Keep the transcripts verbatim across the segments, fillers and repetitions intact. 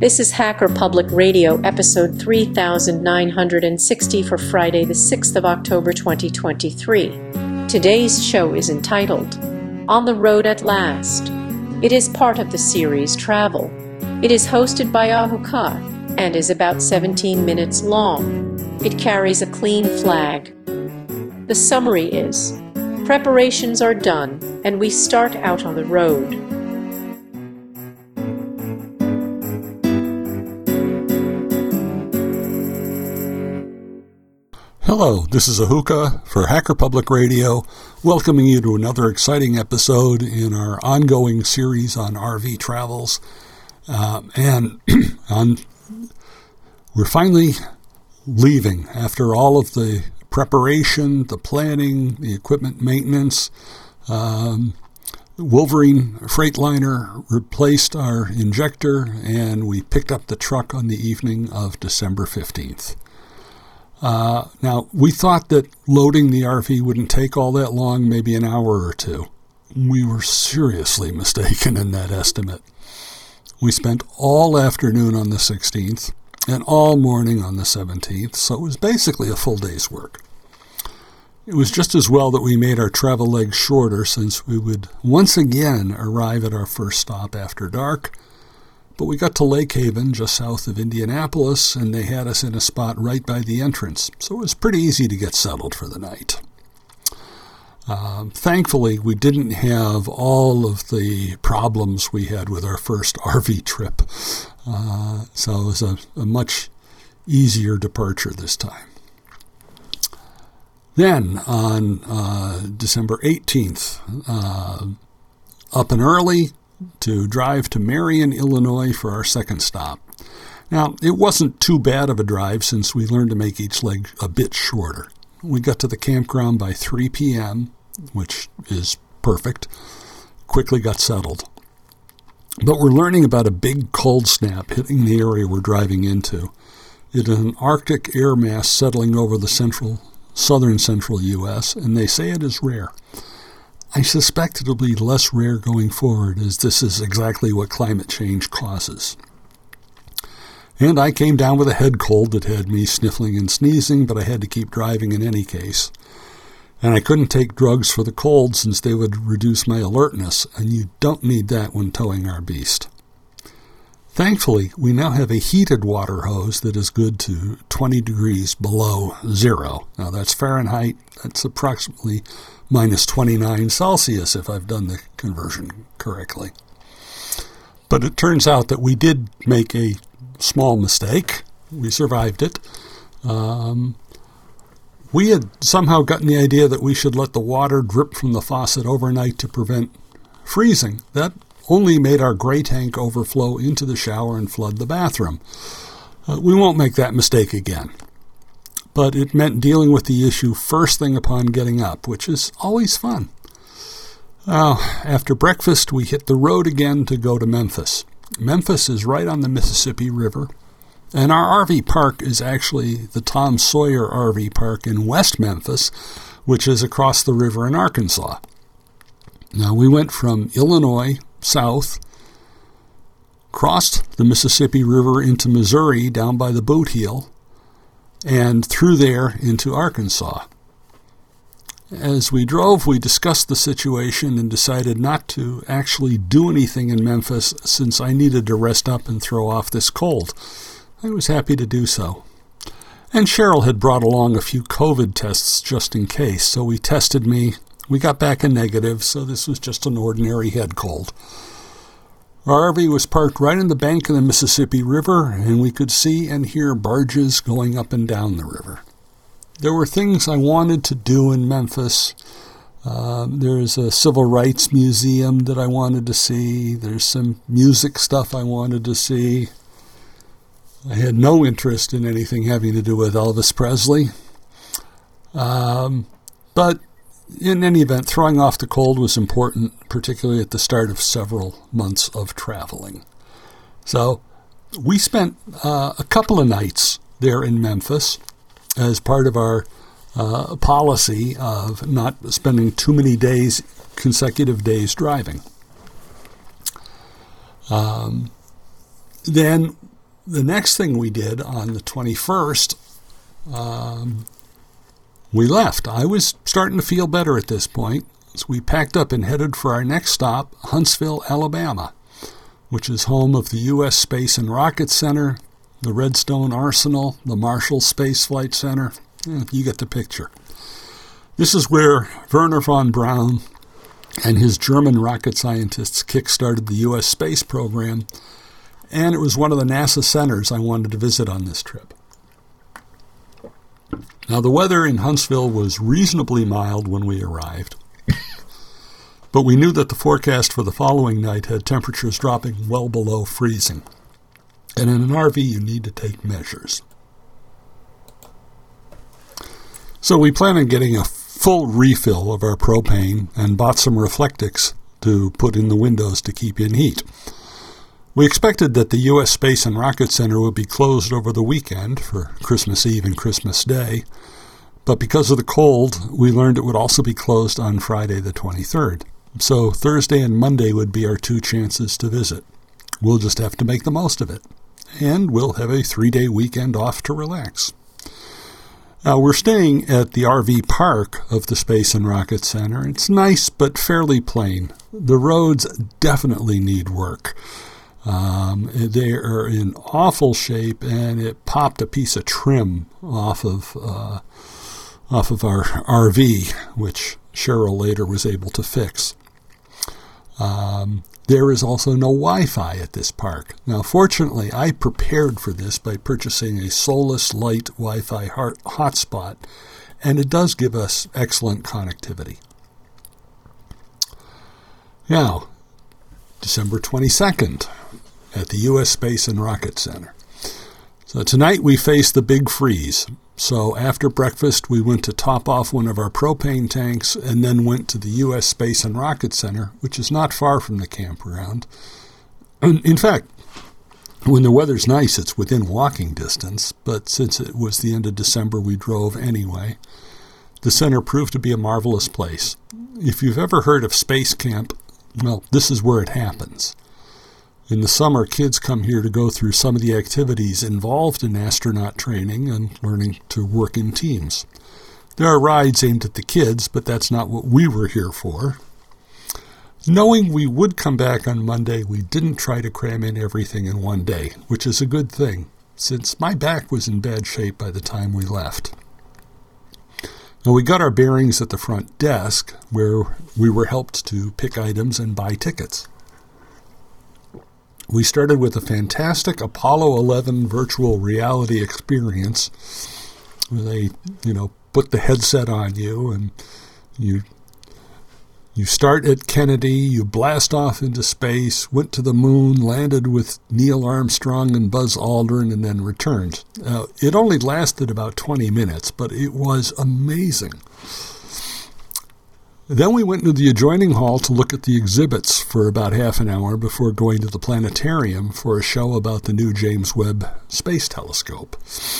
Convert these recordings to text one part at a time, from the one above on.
This is Hacker Public Radio, episode three thousand nine hundred sixty for Friday, the sixth of October, twenty twenty-three. Today's show is entitled, On the Road at Last. It is part of the series Travel. It is hosted by Ahuka and is about seventeen minutes long. It carries a clean flag. The summary is, preparations are done and we start out on the road. Hello, this is Ahuka for Hacker Public Radio, welcoming you to another exciting episode in our ongoing series on R V travels. Uh, and on, we're finally leaving after all of the preparation, the planning, the equipment maintenance. Um, Wolverine Freightliner replaced our injector, and we picked up the truck on the evening of December fifteenth. Uh, now, we thought that loading the R V wouldn't take all that long, maybe an hour or two. We were seriously mistaken in that estimate. We spent all afternoon on the sixteenth and all morning on the seventeenth, so it was basically a full day's work. It was just as well that we made our travel legs shorter, since we would once again arrive at our first stop after dark. But we got to Lake Haven, just south of Indianapolis, and they had us in a spot right by the entrance, so it was pretty easy to get settled for the night. Uh, thankfully, we didn't have all of the problems we had with our first R V trip, uh, so it was a, a much easier departure this time. Then, on uh, December eighteenth, uh, up and early, to drive to Marion, Illinois for our second stop. Now, it wasn't too bad of a drive since we learned to make each leg a bit shorter. We got to the campground by three p.m., which is perfect. Quickly got settled. But we're learning about a big cold snap hitting the area we're driving into. It is an Arctic air mass settling over the central, southern central U S, and they say it is rare. I suspect it'll be less rare going forward, as this is exactly what climate change causes. And I came down with a head cold that had me sniffling and sneezing, but I had to keep driving in any case. And I couldn't take drugs for the cold since they would reduce my alertness, and you don't need that when towing our beast. Thankfully, we now have a heated water hose that is good to twenty degrees below zero. Now that's Fahrenheit. That's approximately minus twenty-nine Celsius if I've done the conversion correctly. But it turns out that we did make a small mistake. We survived it. Um, we had somehow gotten the idea that we should let the water drip from the faucet overnight to prevent freezing. That only made our gray tank overflow into the shower and flood the bathroom. Uh, we won't make that mistake again. But it meant dealing with the issue first thing upon getting up, which is always fun. Uh, after breakfast, we hit the road again to go to Memphis. Memphis is right on the Mississippi River, and our R V park is actually the Tom Sawyer R V Park in West Memphis, which is across the river in Arkansas. Now, we went from Illinois south, crossed the Mississippi River into Missouri down by the boot heel, and through there into Arkansas. As we drove, we discussed the situation and decided not to actually do anything in Memphis since I needed to rest up and throw off this cold. I was happy to do so. And Cheryl had brought along a few COVID tests just in case, so we tested me. We got back a negative, so this was just an ordinary head cold. Our R V was parked right in the bank of the Mississippi River, and we could see and hear barges going up and down the river. There were things I wanted to do in Memphis. Uh, there's a civil rights museum that I wanted to see. There's some music stuff I wanted to see. I had no interest in anything having to do with Elvis Presley. Um, but in any event, throwing off the cold was important, particularly at the start of several months of traveling. So we spent uh, a couple of nights there in Memphis as part of our uh, policy of not spending too many days, consecutive days driving. Um, then the next thing we did on the twenty-first, um, we left. I was starting to feel better at this point, so we packed up and headed for our next stop, Huntsville, Alabama, which is home of the U S Space and Rocket Center, the Redstone Arsenal, the Marshall Space Flight Center. You get the picture. This is where Wernher von Braun and his German rocket scientists kick-started the U S space program, and it was one of the NASA centers I wanted to visit on this trip. Now, the weather in Huntsville was reasonably mild when we arrived, but we knew that the forecast for the following night had temperatures dropping well below freezing. And in an R V, you need to take measures. So we planned on getting a full refill of our propane and bought some Reflectix to put in the windows to keep in heat. We expected that the U S Space and Rocket Center would be closed over the weekend for Christmas Eve and Christmas Day, but because of the cold, we learned it would also be closed on Friday the twenty-third. So Thursday and Monday would be our two chances to visit. We'll just have to make the most of it, and we'll have a three-day weekend off to relax. Now, we're staying at the R V park of the Space and Rocket Center. It's nice but fairly plain. The roads definitely need work. Um, they are in awful shape, and it popped a piece of trim off of uh, off of our R V, which Cheryl later was able to fix. Um, there is also no Wi-Fi at this park. Now, fortunately, I prepared for this by purchasing a Solus Lite Wi-Fi hotspot, and it does give us excellent connectivity. Now, December twenty-second at the U S Space and Rocket Center. So tonight we face the big freeze. So after breakfast, we went to top off one of our propane tanks and then went to the U S Space and Rocket Center, which is not far from the campground. In fact, when the weather's nice, it's within walking distance, but since it was the end of December, we drove anyway. The center proved to be a marvelous place. If you've ever heard of Space Camp, well, this is where it happens. In the summer, kids come here to go through some of the activities involved in astronaut training and learning to work in teams. There are rides aimed at the kids, but that's not what we were here for. Knowing we would come back on Monday, we didn't try to cram in everything in one day, which is a good thing, since my back was in bad shape by the time we left. Now, we got our bearings at the front desk, where we were helped to pick items and buy tickets. We started with a fantastic Apollo eleven virtual reality experience where they, you know, put the headset on you and you you start at Kennedy, you blast off into space, went to the moon, landed with Neil Armstrong and Buzz Aldrin, and then returned. Uh, it only lasted about twenty minutes, but it was amazing. Then we went to the adjoining hall to look at the exhibits for about half an hour before going to the planetarium for a show about the new James Webb Space Telescope.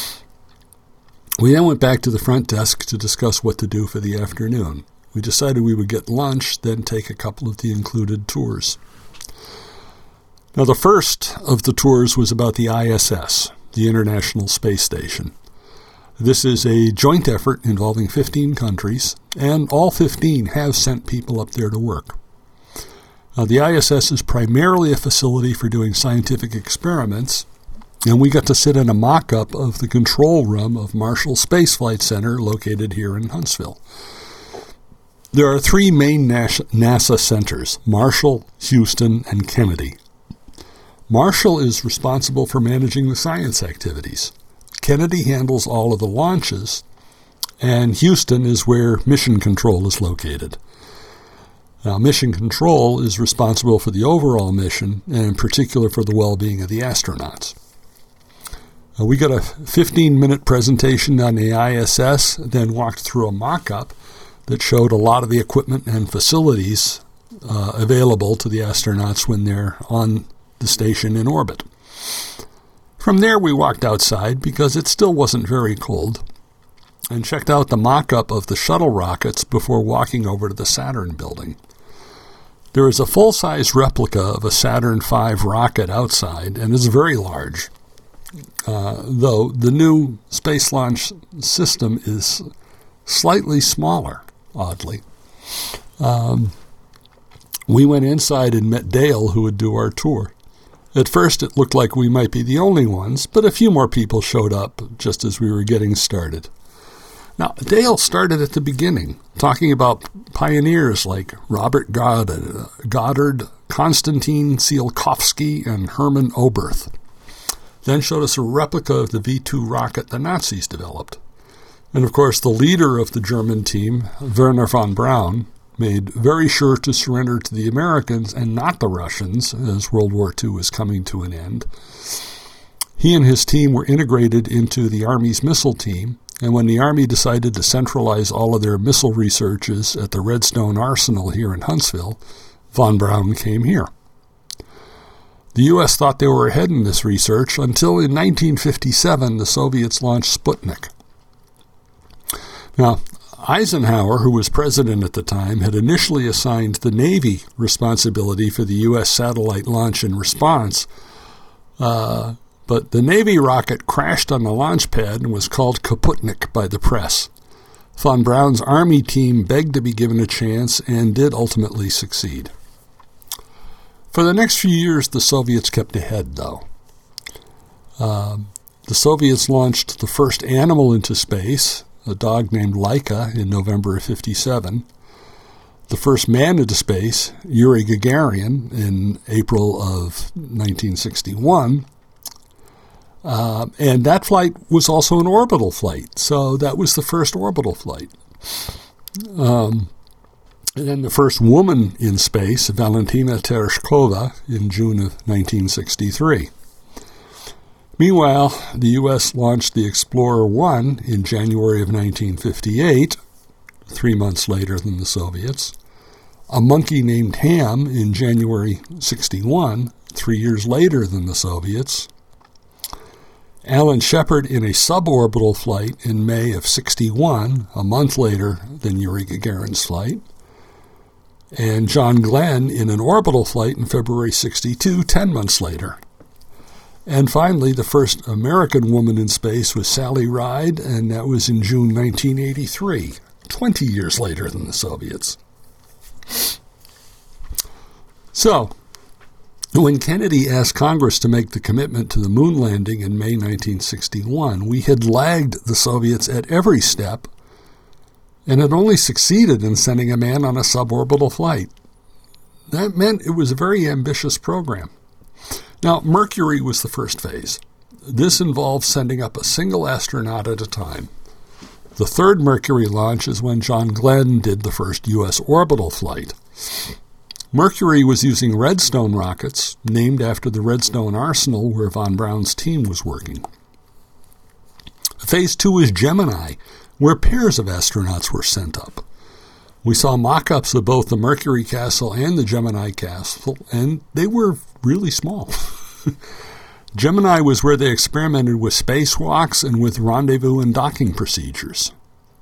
We then went back to the front desk to discuss what to do for the afternoon. We decided we would get lunch, then take a couple of the included tours. Now, the first of the tours was about the I S S, the International Space Station. This is a joint effort involving fifteen countries, and all fifteen have sent people up there to work. Now, the I S S is primarily a facility for doing scientific experiments, and we got to sit in a mock-up of the control room of Marshall Space Flight Center located here in Huntsville. There are three main NASA centers, Marshall, Houston, and Kennedy. Marshall is responsible for managing the science activities. Kennedy handles all of the launches, and Houston is where Mission Control is located. Now, Mission Control is responsible for the overall mission, and in particular for the well-being of the astronauts. Uh, we got a fifteen-minute presentation on the I S S, then walked through a mock-up that showed a lot of the equipment and facilities uh, available to the astronauts when they're on the station in orbit. From there, we walked outside because it still wasn't very cold and checked out the mock-up of the shuttle rockets before walking over to the Saturn building. There is a full-size replica of a Saturn five rocket outside, and it's very large. uh, though the new space launch system is slightly smaller, oddly. Um, we went inside and met Dale, who would do our tour. At first, it looked like we might be the only ones, but a few more people showed up just as we were getting started. Now, Dale started at the beginning, talking about pioneers like Robert Goddard, Goddard Konstantin Tsiolkovsky, and Hermann Oberth. Then showed us a replica of the V two rocket the Nazis developed. And, of course, the leader of the German team, Wernher von Braun, made very sure to surrender to the Americans and not the Russians as World War Two was coming to an end. He and his team were integrated into the Army's missile team, and when the Army decided to centralize all of their missile researches at the Redstone Arsenal here in Huntsville, von Braun came here. The U S thought they were ahead in this research until in nineteen fifty-seven the Soviets launched Sputnik. Now, Eisenhower, who was president at the time, had initially assigned the Navy responsibility for the U S satellite launch and response, uh, but the Navy rocket crashed on the launch pad and was called Kaputnik by the press. Von Braun's Army team begged to be given a chance and did ultimately succeed. For the next few years, the Soviets kept ahead, though. Uh, the Soviets launched the first animal into space, a dog named Laika, in November of fifty-seven. The first man into space, Yuri Gagarin, in April of nineteen sixty-one. Uh, and that flight was also an orbital flight, so that was the first orbital flight. Um, and then the first woman in space, Valentina Tereshkova, in June of nineteen sixty-three. Meanwhile, the U S launched the Explorer one in January of nineteen fifty-eight, three months later than the Soviets. A monkey named Ham in January sixty-one, three years later than the Soviets. Alan Shepard in a suborbital flight in May of sixty-one, a month later than Yuri Gagarin's flight. And John Glenn in an orbital flight in February sixty-two, ten months later. And finally, the first American woman in space was Sally Ride, and that was in June nineteen eighty-three, twenty years later than the Soviets. So, when Kennedy asked Congress to make the commitment to the moon landing in May nineteen sixty-one, we had lagged the Soviets at every step and had only succeeded in sending a man on a suborbital flight. That meant it was a very ambitious program. Now, Mercury was the first phase. This involved sending up a single astronaut at a time. The third Mercury launch is when John Glenn did the first U S orbital flight. Mercury was using Redstone rockets, named after the Redstone Arsenal where von Braun's team was working. Phase two is Gemini, where pairs of astronauts were sent up. We saw mock-ups of both the Mercury capsule and the Gemini capsule, and they were really small. Gemini was where they experimented with spacewalks and with rendezvous and docking procedures.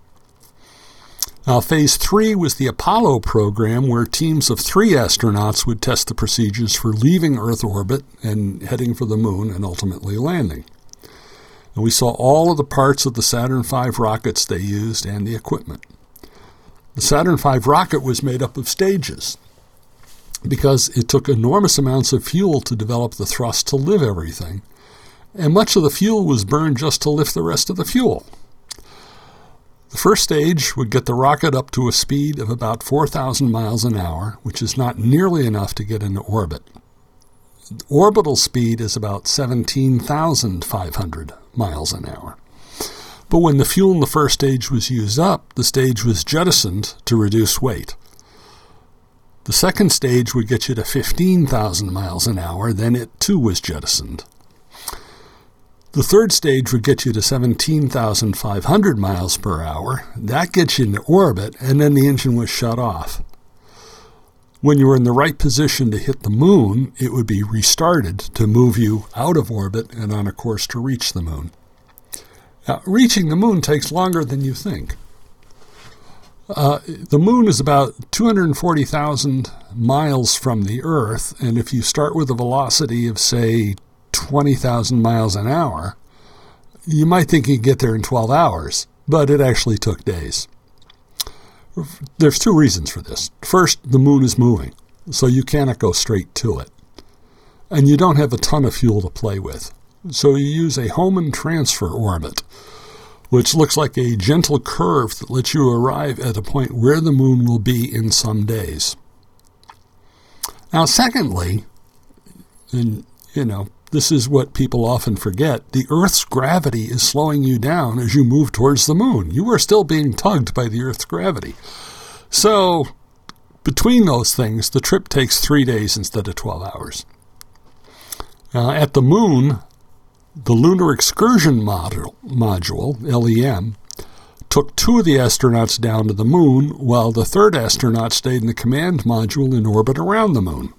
Now, Phase three was the Apollo program, where teams of three astronauts would test the procedures for leaving Earth orbit and heading for the moon and ultimately landing. And we saw all of the parts of the Saturn five rockets they used and the equipment. The Saturn five rocket was made up of stages because it took enormous amounts of fuel to develop the thrust to lift everything, and much of the fuel was burned just to lift the rest of the fuel. The first stage would get the rocket up to a speed of about four thousand miles an hour, which is not nearly enough to get into orbit. Orbital speed is about seventeen thousand five hundred miles an hour. But when the fuel in the first stage was used up, the stage was jettisoned to reduce weight. The second stage would get you to fifteen thousand miles an hour, then it too was jettisoned. The third stage would get you to seventeen thousand five hundred miles per hour. That gets you into orbit, and then the engine was shut off. When you were in the right position to hit the moon, it would be restarted to move you out of orbit and on a course to reach the moon. Now, reaching the moon takes longer than you think. Uh, the moon is about two hundred forty thousand miles from the Earth, and if you start with a velocity of, say, twenty thousand miles an hour, you might think you could get there in twelve hours, but it actually took days. There's two reasons for this. First, the moon is moving, so you cannot go straight to it. And you don't have a ton of fuel to play with. So you use a Hohmann transfer orbit, which looks like a gentle curve that lets you arrive at a point where the moon will be in some days. Now, secondly, and you know, this is what people often forget, the Earth's gravity is slowing you down as you move towards the moon. You are still being tugged by the Earth's gravity. So, between those things, the trip takes three days instead of twelve hours. Uh, at the moon, the Lunar Excursion Module, module, L E M, took two of the astronauts down to the moon, while the third astronaut stayed in the command module in orbit around the moon.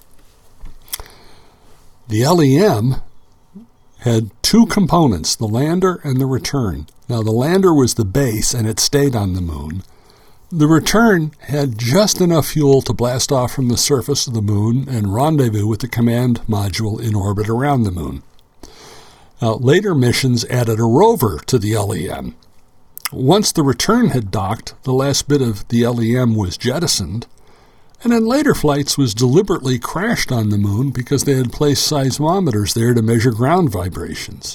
The L E M had two components, the lander and the return. Now, the lander was the base, and it stayed on the moon. The return had just enough fuel to blast off from the surface of the moon and rendezvous with the command module in orbit around the moon. Now, later missions added a rover to the L E M. Once the return had docked, the last bit of the L E M was jettisoned, and in later flights was deliberately crashed on the moon because they had placed seismometers there to measure ground vibrations.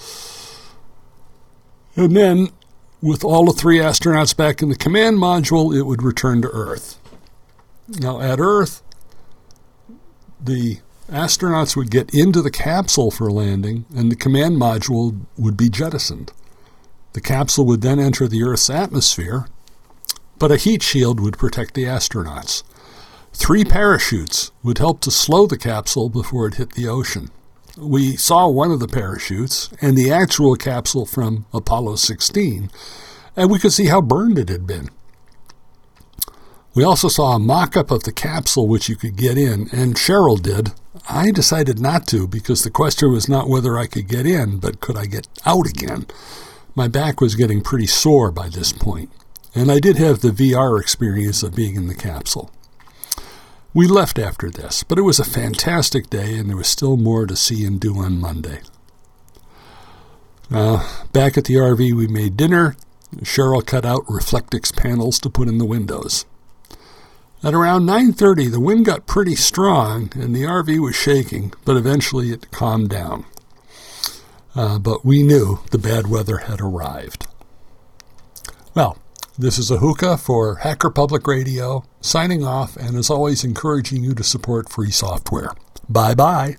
And then, with all the three astronauts back in the command module, it would return to Earth. Now, at Earth, the astronauts would get into the capsule for landing, and the command module would be jettisoned. The capsule would then enter the Earth's atmosphere, but a heat shield would protect the astronauts. Three parachutes would help to slow the capsule before it hit the ocean. We saw one of the parachutes and the actual capsule from Apollo sixteen, and we could see how burned it had been. We also saw a mock-up of the capsule which you could get in, and Cheryl did. I decided not to because the question was not whether I could get in, but could I get out again. My back was getting pretty sore by this point, and I did have the V R experience of being in the capsule. We left after this, but it was a fantastic day, and there was still more to see and do on Monday. Uh, back at the R V, we made dinner. Cheryl cut out Reflectix panels to put in the windows. At around nine thirty, the wind got pretty strong, and the R V was shaking, but eventually it calmed down. Uh, but we knew the bad weather had arrived. Well, this is Ahuka for Hacker Public Radio, signing off, and as always, encouraging you to support free software. Bye-bye.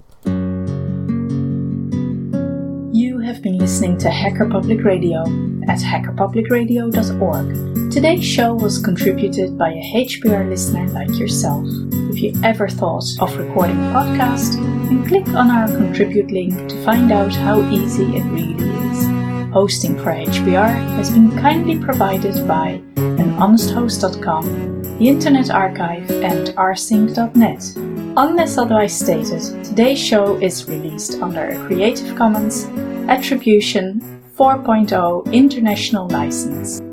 You have been listening to Hacker Public Radio at hacker public radio dot org. Today's show was contributed by a H P R listener like yourself. If you ever thought of recording a podcast, then click on our contribute link to find out how easy it really is. Hosting for H P R has been kindly provided by an honest host dot com, the Internet Archive, and r sync dot net. Unless otherwise stated, today's show is released under a Creative Commons Attribution four point oh International License.